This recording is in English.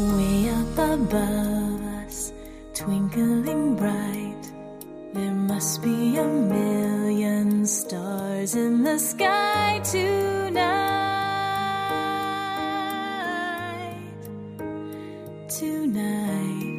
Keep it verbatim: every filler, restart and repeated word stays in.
Way up above us, twinkling bright, there must be a million stars in the sky tonight. Tonight.